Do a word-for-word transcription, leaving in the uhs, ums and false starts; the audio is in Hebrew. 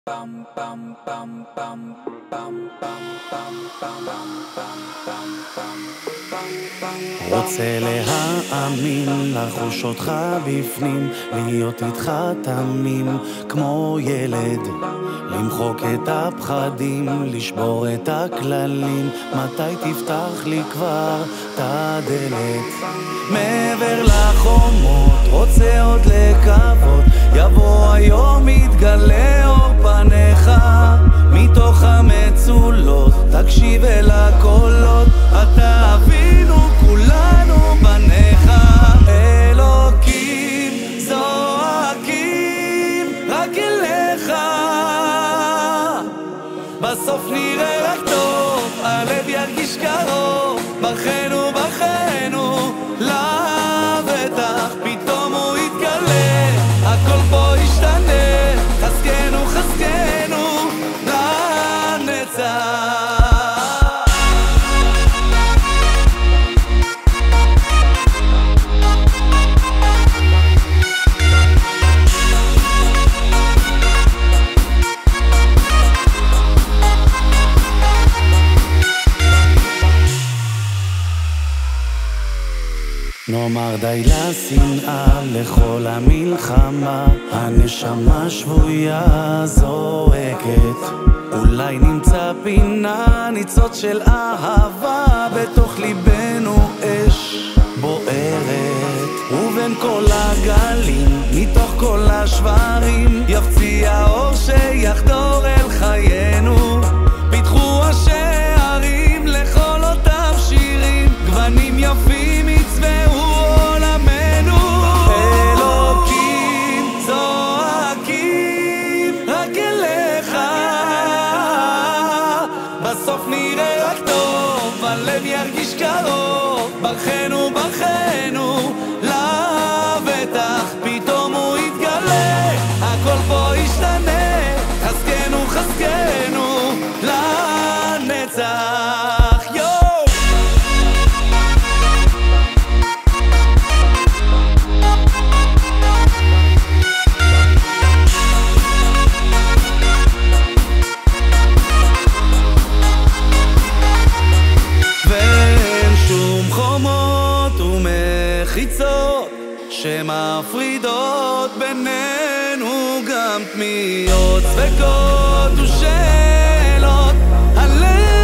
רוצה להאמין, לחוש אותך בפנים, להיות איתך תמים כמו ילד, למחוק את הפחדים, לשבור את הכללים. מתי תפתח לי כבר את הדלת? מעבר לחומות רוצה עוד לקוות, יבוא היום יתגלה אור פניך מתוך המצולות, תקשיב אל הקולות, אתה אבינו כולנו בניך. אלוקים זועקים רק אליך, בסוף נראה רק טוב, הלב ירגיש קרוב, בכנו בכנו לבטח פתאום הוא יתגלה, הכל פה ישתנה, חזקנו חזקנו לנצח. נאמר די לשנאה, לכל המלחמה, הנשמה שבויה זועקת, אולי נמצא פינה, ניצוץ של אהבה, בתוך ליבנו אש בוערת, ובין כל הגלים, מתוך כל השברים, יפציע אור שיחדור אל חיינו, פיתחו השערים לכל אותם שירים, גוונים יפים יצבעו עולמנו. אלוקים זועקים רק אליך, בסוף נראה רק טוב, הלב ירגיש קרוב, בכנו בכנו לבטח פתאום הוא יתגלה, הכל פה ישתנה, חזקנו חזקנו לנצח. חיצות שמפרידות בינינו, גם תמיהות ספקות ושאלות, הלב